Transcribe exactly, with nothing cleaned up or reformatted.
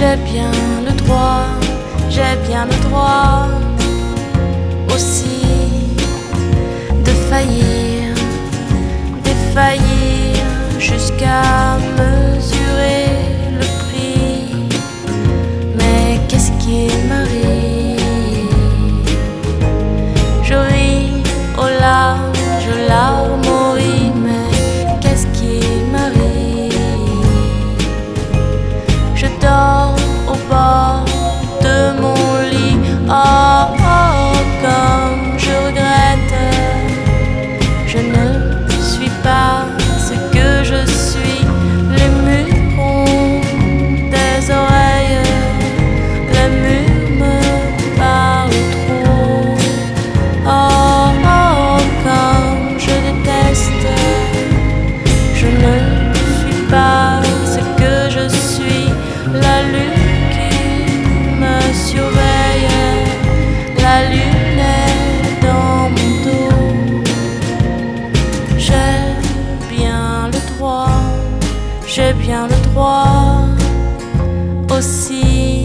J'ai bien le droit, j'ai bien le droit aussi de faillir, défaillir jusqu'à mesurer le prix. Mais qu'est-ce qui m'arrive? Je ris aux larmes, je larme au riz, mais qu'est-ce qui m'arrive? Je dors au bord de mon lit, oh, oh, comme je regrette. Je ne suis pas ce que je suis. Les murs ont des oreilles, les murs me parlent trop. Oh, oh, comme je déteste. Je ne suis pas ce que je suis. La lune qui me surveille, la lune est dans mon dos. J'ai bien le droit, j'ai bien le droit aussi